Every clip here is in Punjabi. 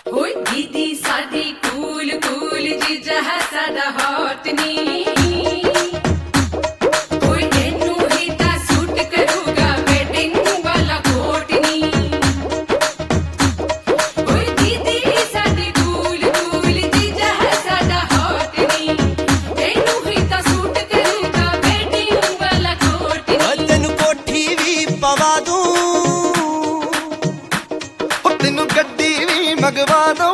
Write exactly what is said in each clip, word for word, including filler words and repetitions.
ਹੋਏ ਦੀਦੀ ਸਾਡੀ ਕੂਲ ਕੂਲ ਜੀਜਾ ਹੈ ਸਾਡਾ ਹੌਟ ਨੀ ਹੋਏ ਇਹਨੂੰ ਹੀ ਤਾਂ ਸੂਟ ਕਰੂਗਾ ਵੈਡਿੰਗ ਵਾਲਾ ਕੋਟ ਨੀ ਹੋਏ ਦੀਦੀ ਸਾਡੀ ਕੂਲ ਕੂਲ ਜੀਜਾ ਹੈ ਸਾਡਾ ਹੌਟ ਨੀ ਇਹਨੂੰ ਹੀ ਤਾਂ ਸੂਟ ਕਰੂਗਾ ਵੈਡਿੰਗ ਵਾਲਾ ਕੋਟ ਨੀ ਤੈਨੂੰ ਕੋਠੀ ਵੀ ਪਵਾ ਦੂੰ ਤੈਨੂੰ ਗੱਡੀ ਵੀ ਮੰਗਵਾ ਦੂੰ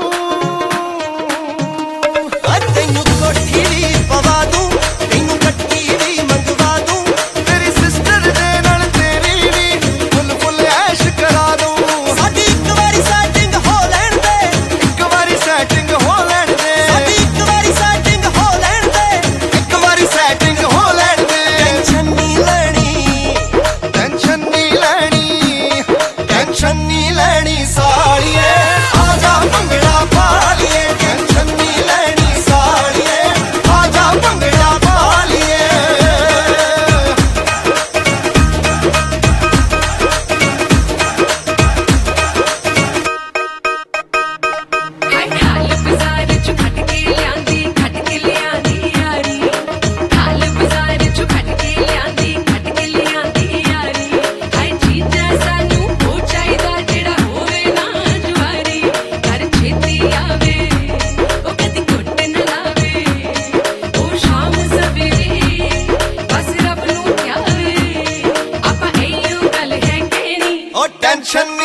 ਤੈਨੂੰ ਕੋਠੀ ਵੀ ਪਵਾ ਦੂੰ ਤੈਨੂੰ ਗੱਡੀ ਵੀ ਮੰਗਵਾ ਦੂੰ ਤੇਰੀ ਸਿਸਟਰ ਦੇ ਨਾਲ ਤੇਰੀ ਵੀ ਫੁੱਲ ਫੁੱਲ ਐਸ਼ ਕਰਾ ਦੂੰ ਸਾਡੀ ਇੱਕ ਵਾਰੀ ਸੈਟਿੰਗ ਹੋ ਲੈਣ ਦੇ ਇੱਕ ਵਾਰੀ ਸੈਟਿੰਗ ਹੋ ਲੈਣ ਦੇ ਸਾਡੀ ਇੱਕ ਵਾਰੀ ਸੈਟਿੰਗ ਹੋ ਲੈਣ ਦੇ ਇੱਕ ਵਾਰੀ ਸੈਟਿੰਗ ਹੋ ਲੈਣ ਦੇ ਟੈਨਸ਼ਨ ਨਹੀਂ ਲੈਣੀ ਟੈਨਸ਼ਨ ਨਹੀਂ ਲੈਣੀ ਟੈਨਸ਼ਨ ਨਹੀਂ ਲੈਣੀ ਸਾਲੀਏ ਆਜਾ ਭੰਗੜਾ ਪਾ ਲਈਏ ਟੈਨਸ਼ਨ ਨਹੀਂ ਲੈਣੀ ਸਾਲੀਏ ਆਜਾ ਭੰਗੜਾ ਪਾ ਲਈਏ ਹਾਏ ਹਾਲ ਬਾਜ਼ਾਰ ਚ ਖੱਟ ਕੇ ਲਿਆਂਦੀ ਖੱਟ ਕੇ ਲਿਆਂਦੀ ਯਾਰੀ ਹਾਲ ਬਾਜ਼ਾਰ ਚ ਖੱਟ ਕੇ ਲਿਆਂਦੀ ਖੱਟ ਕੇ ਲਿਆਂਦੀ ਯਾਰੀ ਹਾਏ ਜੀਜਾ ਸਾਨੂੰ ਉਹ ਚਾਹੀਦਾ ਜਿਹੜਾ ਹੋਵੇ ਨਾ ਜਵਾਰੀ ਘਰ ਛੇਤੀ ਆਵੇ ਉਹ ਕਦੀ ਘੁੱਟ ਨਾ ਲਾਵੇ ਉਹ ਸ਼ਾਮ ਸਵੇਰੇ ਬਸ ਰੱਬ ਨੂੰ ਪਿਆਰੇ ਆਪਾਂ ਇਹੋ ਗੱਲ ਹੈ ਕਹਿਣੀ ਉਹ ਟੈਨਸ਼ਨ